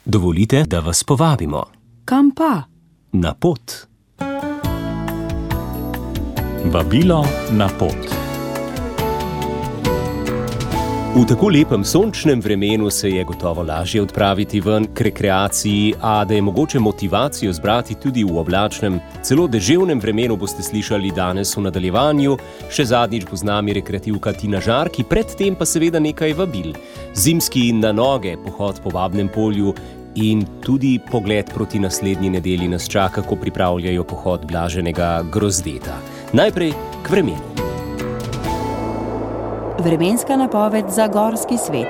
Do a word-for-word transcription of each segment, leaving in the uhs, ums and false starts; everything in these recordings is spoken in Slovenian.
Dovolite, da vas povabimo. Kam pa? Na pot. Vabilo na pot. V tako lepem sončnem vremenu se je gotovo lažje odpraviti ven k rekreaciji, a da je mogoče motivacijo zbrati tudi v oblačnem, celo deževnem vremenu, boste slišali danes v nadaljevanju. Še zadnjič bo z nami rekreativka Tina Žarki, predtem pa seveda nekaj vabil. Zimski na noge pohod po Babnem Polju in tudi pogled proti naslednji nedelji nas čaka, ko pripravljajo pohod Blaženega Grozdeta. Najprej k vremenu. Vremenska napoved za gorski svet.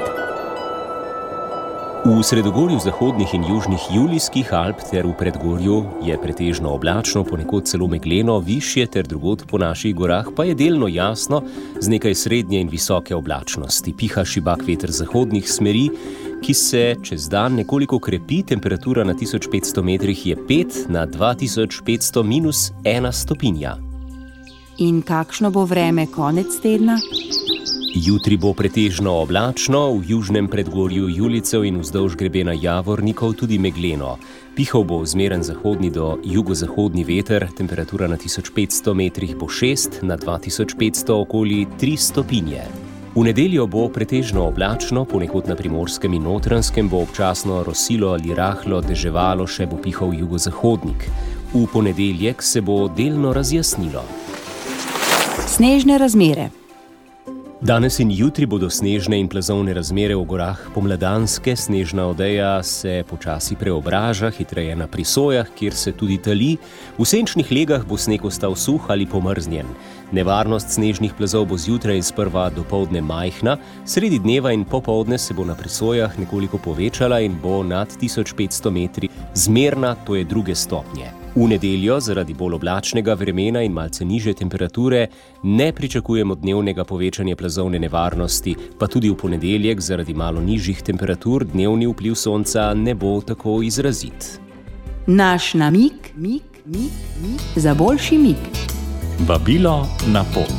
V sredogorju zahodnih in južnih Julijskih Alp ter v predgorju je pretežno oblačno, ponekod celo megleno, višje ter drugod po naših gorah pa je delno jasno z nekaj srednje in visoke oblačnosti. Piha šibak veter zahodnih smeri, ki se čez dan nekoliko krepi, temperatura na tisoč petsto metrih je pet na dva tisoč petsto minus ena stopinja. In kakšno bo vreme konec tedna? Jutri bo pretežno oblačno, v južnem predgorju Julijcev in vzdolž grebena Javornikov tudi megleno. Pihal bo zmeren zahodni do jugozahodni veter, temperatura na tisoč petsto metrih bo šest na dva tisoč petsto okoli tri stopinje. V nedeljo bo pretežno oblačno, ponekod na Primorskem in Notranjskem bo občasno rosilo ali rahlo deževalo, še bo pihal jugozahodnik. V ponedeljek se bo delno razjasnilo. Snežne razmere. Danes in jutri bodo snežne in plazovne razmere v gorah pomladanske. Snežna odeja se počasi preobraža, hitreje na prisojah, kjer se tudi tali. V senčnih legah bo sneg ostal suh ali pomrznjen. Nevarnost snežnih plazov bo zjutraj sprva dopoldne majhna, sredi dneva in popoldne se bo na prisojah nekoliko povečala in bo nad tisoč petsto metri zmerna, to je druge stopnje. V nedeljo zaradi bolj oblačnega vremena in malce nižje temperature ne pričakujemo dnevnega povečanja plazovne nevarnosti, pa tudi v ponedeljek zaradi malo nižjih temperatur dnevni vpliv sonca ne bo tako izrazit. Naš namig, mig, mig, mig, za boljši mig. Vabilo na pot.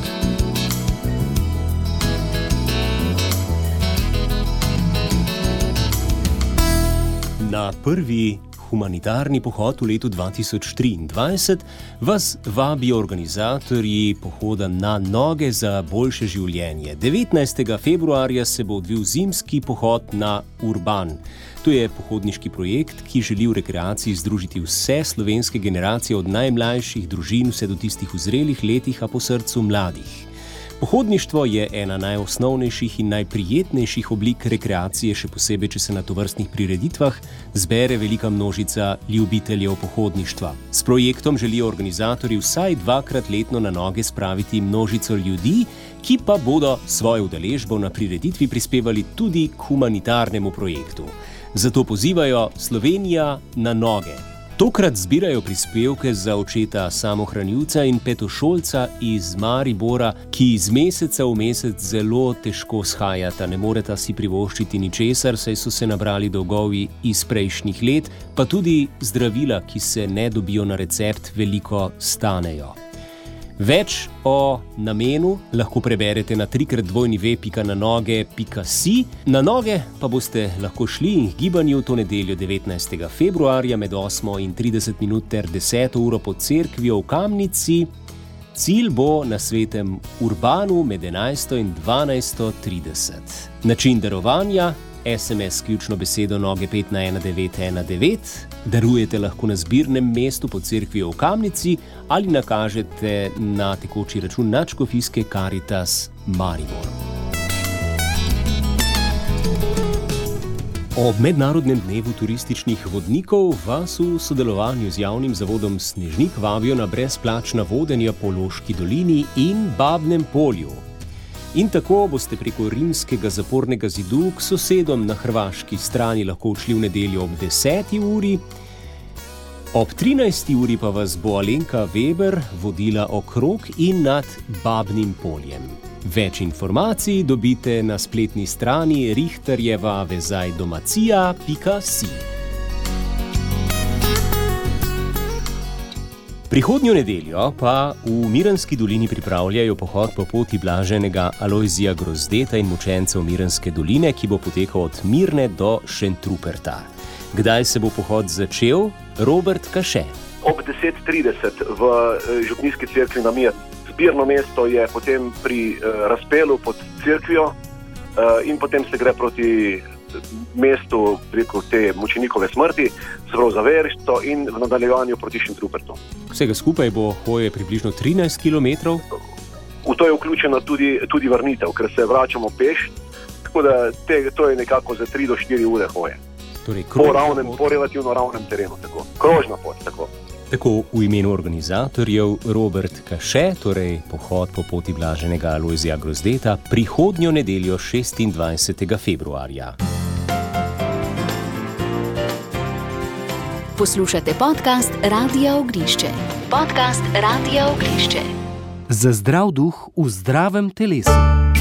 Na prvi humanitarni pohod v letu dva tisoč triindvajset vas vabijo organizatorji pohoda Na noge za boljše življenje. devetnajstega februarja se bo odvil zimski pohod na Urban. To je pohodniški projekt, ki želi v rekreaciji združiti vse slovenske generacije od najmlajših družin vse do tistih v zrelih letih, a po srcu mladih. Pohodništvo je ena najosnovnejših in najprijetnejših oblik rekreacije, še posebej, če se na tovrstnih prireditvah zbere velika množica ljubiteljev pohodništva. S projektom želijo organizatorji vsaj dvakrat letno na noge spraviti množico ljudi, ki pa bodo svojo udeležbo na prireditvi prispevali tudi k humanitarnemu projektu. Zato pozivajo Slovenija na noge. Tokrat zbirajo prispevke za očeta samohranilca in petošolca iz Maribora, ki iz meseca v mesec zelo težko shajata, ne moreta si privoščiti ničesar, saj so se nabrali dolgovi iz prejšnjih let, pa tudi zdravila, ki se ne dobijo na recept, veliko stanejo. Več o namenu lahko preberete na trikrat dvojni ve pika na noge pika si. Na noge pa boste lahko šli k gibanju to nedeljo devetnajstega februarja med osmo in trideset minut ter deseto uro pod cerkvijo v Kamnici. Cilj bo na Svetem Urbanu med enajsto in dvanajsto trideset. Način darovanja: es em es ključno besedo noge pet na ena devet ena devet. Darujete lahko na zbirnem mestu pod cerkvijo v Kamnici ali nakažete na tekoči račun Nadškofijske Karitas Maribor. Ob Mednarodnem dnevu turističnih vodnikov vas v sodelovanju z javnim zavodom Snežnik vabijo na brezplačna vodenja po Loški dolini in Babnem Polju. In tako boste preko rimskega zapornega zidu k sosedom na hrvaški strani lahko odšli v nedeljo ob deseti uri. Ob trinajsti uri pa vas bo Alenka Weber vodila okrog in nad Babnim Poljem. Več informacij dobite na spletni strani richterjeva vezaj domacija pika si. Prihodnjo nedeljo pa v Mirenski dolini pripravljajo pohod po poti blaženega Alojzija Grozdeta in mučencev Mirenske doline, ki bo potekal od Mirne do Šentruperta. Kdaj se bo pohod začel? Robert Kaše. Ob deset trideset v župnijski cerkvi na Mir. Zbirno mesto je potem pri razpelu pod cerkvijo in potem se gre proti mestu preko te mučenikove smrti, se pravi za Veriščo in v nadaljevanju proti Šentrupertu. Vsega skupaj bo hoje približno trinajst kilometrov. V to je vključena tudi, tudi vrnitev, ker se vračamo peš, tako da te, to je nekako za tri do štiri ure hoje. Torej, po, ravnem, po relativno ravnem terenu, tako. Krožna pot, tako. Tako v imenu organizatorjev Robert Kaše, torej pohod po poti blaženega Alojzija Grozdeta, prihodnjo nedeljo šestindvajsetega februarja. Poslušate podcast Radia Ognišče. Podcast Radia Ognišče. Za zdrav duh v zdravem telesu.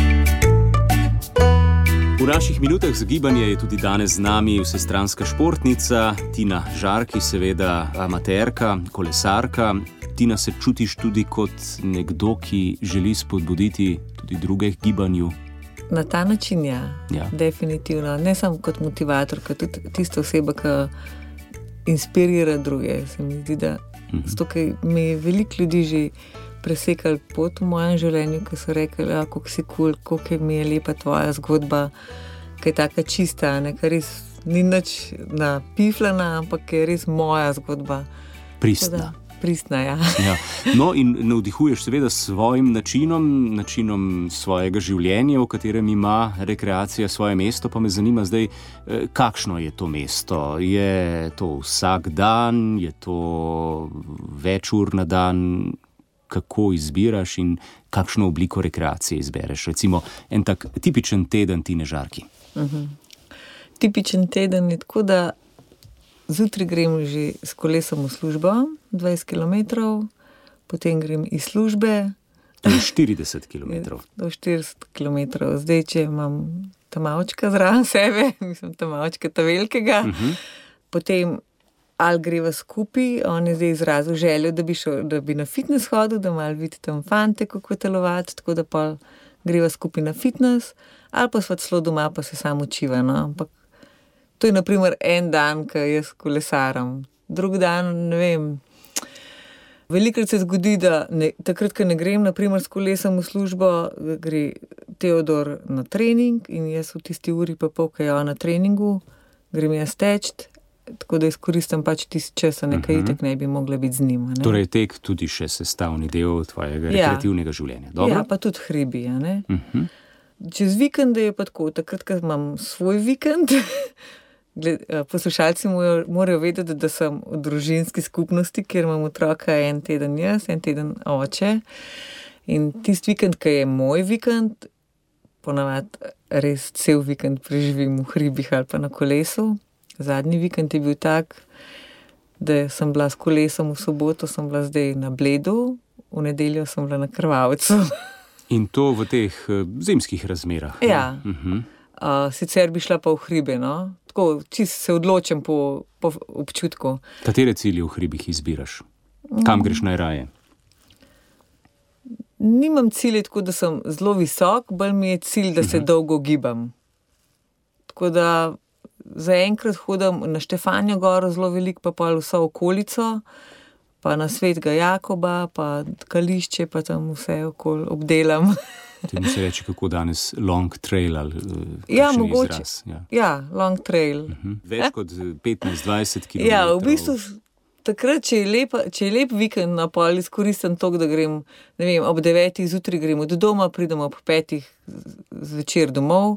V naših minutah za gibanje je tudi danes z nami vsestranska športnica Tina Žarki, seveda amaterka, kolesarka. Tina, se čutiš tudi kot nekdo, ki želi spodbuditi tudi druge k gibanju? Na ta način, ja. Ja. Definitivno. Ne samo kot motivatorka, tudi tista oseba, ki inspirira druge. Se mi zdi, da Mhm. zato, ker mi je veliko ljudi že presekali pot v mojem življenju, ki so rekli, ja, koliko si kul, koliko mi je lepa tvoja zgodba, ki je taka čista, ne, ker res ni nič napifljena, ampak je res moja zgodba. Pristna. Tako da, pristna, ja. Ja. No, in navdihuješ seveda s svojim načinom, načinom svojega življenja, v katerem ima rekreacija svoje mesto, pa me zanima zdaj, eh, kakšno je to mesto? Je to vsak dan, je to več ur na dan? Kako izbiraš in kakšno obliko rekreacije izbereš? Recimo en tak tipičen teden Tine Žarki. Uh-huh. Tipičen teden je tako, da zjutraj grem že s kolesom v službo, dvajset kilometrov, potem grem iz službe. To je štirideset kilometrov. Do štirideset kilometrov. Zdaj, če imam tamavčka zraven sebe, mislim tamavčka ta velikega, Uh-huh. potem ali greva skupaj, on je zdaj izrazil željo, da bi, šel, da bi na fitness hodil, da malo vidi tam fante, kako telovati, tako da pa greva skupaj na fitness, ali pa sva celo doma, pa se samo učiva. No? Ampak to je naprimer en dan, ko jaz kolesaram. Drug dan, ne vem, velikrat se zgodi, da ne, takrat, ko ne grem, naprimer s kolesom v službo, gre Teodor na trening in jaz v tisti uri pa pol, ko je on na treningu, grem jaz teč, tako da izkoristim pač tisti čas, nekaj Mhm. itak ne bi mogla biti z njima. Ne? Torej tek tudi še sestavni del tvojega Ja. rekreativnega življenja. Dobro? Ja, pa tudi hribi, a ne. Uh-huh. Čez vikende je pa tako, takrat, ko imam svoj vikend, gled, poslušalci morajo, morajo vedeti, da sem v družinski skupnosti, kjer imam otroka en teden jaz, en teden oče. In tisti vikend, ki je moj vikend, ponavadi res cel vikend preživim v hribih ali pa na kolesu. Zadnji vikend je bil tak, da sem bila s kolesom v soboto, sem bila zdaj na Bledu, v nedeljo sem bila na Krvavcu. In to v teh uh, zimskih razmerah. Ja. Uh-huh. Uh, sicer bi šla pa v hribe, no? Tako, čisto se odločim po, po občutku. Katere cilje v hribih izbiraš? Kam greš najraje? Nimam cilje tako, da sem zelo visok, bolj mi je cilj, da se uh-huh. dolgo gibam. Tako da zaenkrat hodim na Štefanjo goro zelo veliko, pa pol vso okolico, pa na Svetega Jakoba, pa Kališče, pa tam vse okoli obdelam. Temu se reče, kako danes long trail ali Ja, kakšen mogoče. izraz. Ja. Ja, long trail. Uh-huh. Več kot petnajst do dvajset kilometrov. Ja, v bistvu takrat, če je, lepa, če je lep vikend, na pol izkoristim to, da grem, ne vem, ob devetih zjutraj grem od doma, pridem ob petih zvečer domov.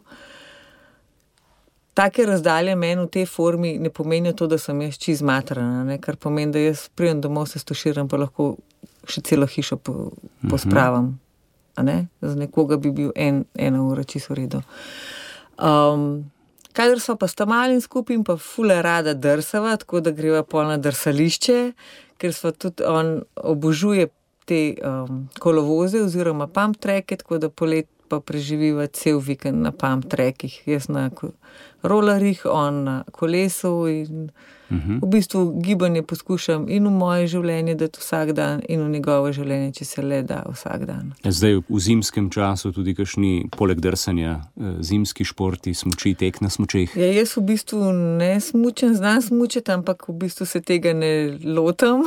Take razdalje meni v tej formi ne pomenijo to, da sem jaz čist zmatrana, ne? Kar pomeni, da jaz pridem domov, se stoširam, pa lahko še celo hišo po, pospravam. A ne? Za nekoga bi bil en, ena ura čisto v redu. Um, kadar so pa sta malin skupaj in pa fule rada drsava, tako da greva pol na drsališče, ker sva tudi on obožuje te um, kolovoze oziroma pump tracke, tako da polet, pa preživiva cel vikend na pump trackih. Jaz na rolerjih, on na kolesu in uh-huh. v bistvu gibanje poskušam in v moje življenje dati vsak dan in v njegovo življenje, če se le da vsak dan. Zdaj v zimskem času tudi kakšni, poleg drsanja, zimski športi, smuči, tek na smučeh? Ja, jaz v bistvu ne smučem, znam smučati, ampak v bistvu se tega ne lotam.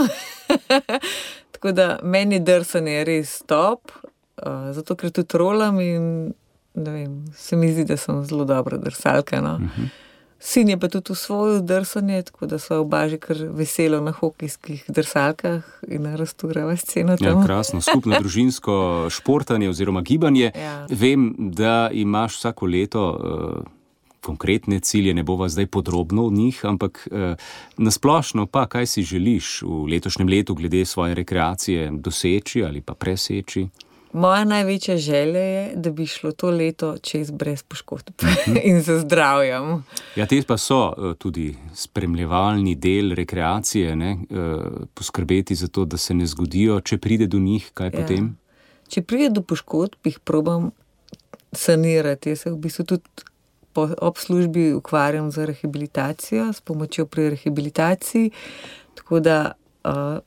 Tako da meni drsanje je res top, zato ker tudi rolam in ne vem, se mi zdi, da sem zelo dobra drsalka. No? Uh-huh. Sin je pa tudi usvojil drsanje, tako da sva oba že kar veselo na hokejskih drsalkah in razturava sceno tam. Ja, krasno, skupno družinsko športanje oziroma gibanje. Ja. Vem, da imaš vsako leto uh, konkretne cilje, ne bova zdaj podrobno v njih, ampak eh, nasplošno pa, kaj si želiš v letošnjem letu glede svoje rekreacije doseči ali pa preseči? Moja največja želja je, da bi šlo to leto čez brez poškodb uh-huh. in za zdravjem. Ja, te pa so uh, tudi spremljevalni del rekreacije, ne? Uh, poskrbeti za to, da se ne zgodijo, če pride do njih, kaj ja. Potem? Če pride do poškodb, jih probam sanirati. Jaz se v bistvu tudi po, ob službi ukvarjam z rehabilitacijo, s pomočjo pri rehabilitaciji, tako da uh,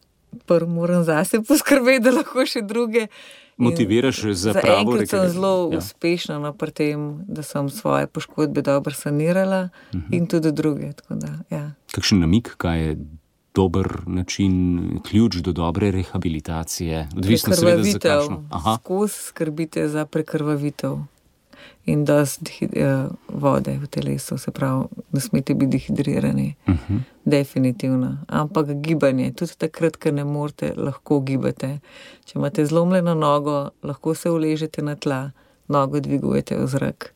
prvo moram zase poskrbeti, da lahko še druge. Motiviraš za pravo rekreacijo. Zaenkrat sem zelo ja. uspešna no, pri tem, da sem svoje poškodbe dobro sanirala uh-huh. in tudi druge. Tako da, ja. Kakšen namig, kaj je dober način, ključ do dobre rehabilitacije? Odvisno seveda za kakšno. Skozi skrbite za prekrvavitev in dosti uh, vode v telesu, se pravi, ne smete biti dehidrirani. Uh-huh. Definitivno. Ampak gibanje, tudi takrat, ker ne morete, lahko gibate. Če imate zlomljeno nogo, lahko se uležete na tla, nogo dvigujete v zrak.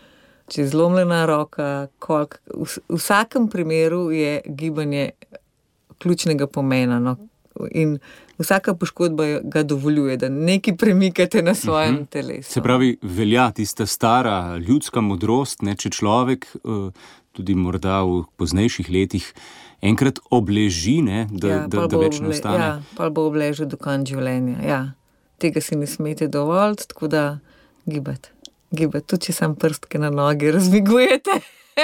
Če je zlomljena roka, kolik, v, v vsakem primeru je gibanje ključnega pomena. No? In vsaka poškodba ga dovoljuje, da nekaj premikate na svojem uh-huh. telesu. Se pravi, velja tista stara ljudska modrost, ne, če človek tudi morda v poznejših letih enkrat obleži, ne, da, ja, da, da več ne oble, ostane. Ja, pa bo obležil do konca življenja. Ja. Tega si ne smete dovoliti, tako da gibati. Gibati, tudi če sam prstke na noge razmigujete.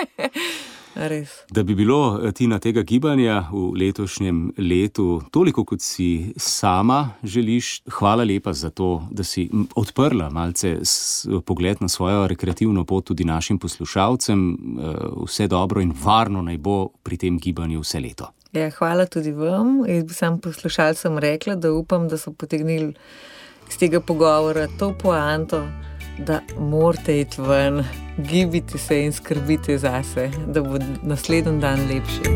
Res. Da bi bilo, Tina, tega gibanja v letošnjem letu toliko, kot si sama želiš. Hvala lepa za to, da si odprla malce pogled na svojo rekreativno pot tudi našim poslušalcem. Vse dobro in varno naj bo pri tem gibanju vse leto. Ja, hvala tudi vam. Jaz bi sam poslušalcem rekla, da upam, da so potegnili iz tega pogovora to poanto, da morate iti ven, gibite se in skrbite zase, da bo naslednji dan lepši.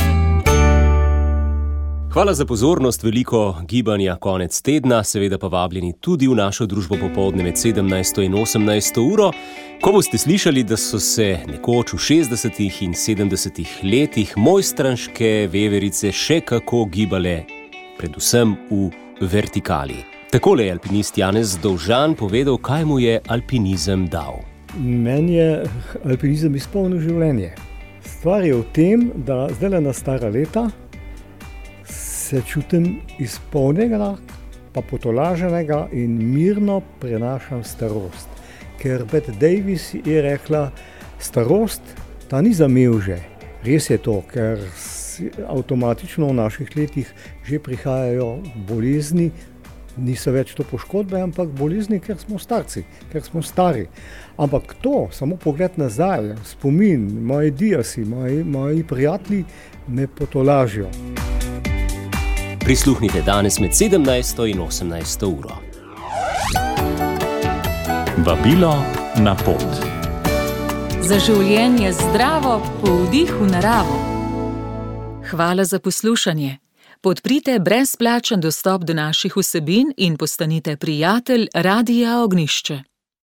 Hvala za pozornost, veliko gibanja konec tedna, seveda pa vabljeni tudi v našo družbo popoldne med sedemnajsto in osemnajsto uro, ko boste slišali, da so se nekoč v šestdesetih in sedemdesetih letih mojstranške veverice še kako gibale, predvsem v vertikali. Takole je alpinist Janez Dovžan povedal, kaj mu je alpinizem dal. Meni je alpinizem izpolnil življenje. Stvar je v tem, da zdaj na stara leta se čutim izpolnjenega, pa potolaženega in mirno prenašam starost. Ker Bette Davis je rekla, starost ta ni za mevže. Res je to, ker avtomatično v naših letih že prihajajo bolezni, niso več to poškodbe, ampak bolezni, ker smo starci, ker smo stari. Ampak to, samo pogled nazaj, spomin, moji diasi, moji, moji prijatelji me potolažijo. Prisluhnite danes med sedemnajsto in osemnajsto uro. Vabilo na pot. Za življenje zdravo, po vdihu naravo. Hvala za poslušanje. Podprite brezplačen dostop do naših vsebin in postanite prijatelj Radia Ognjišče.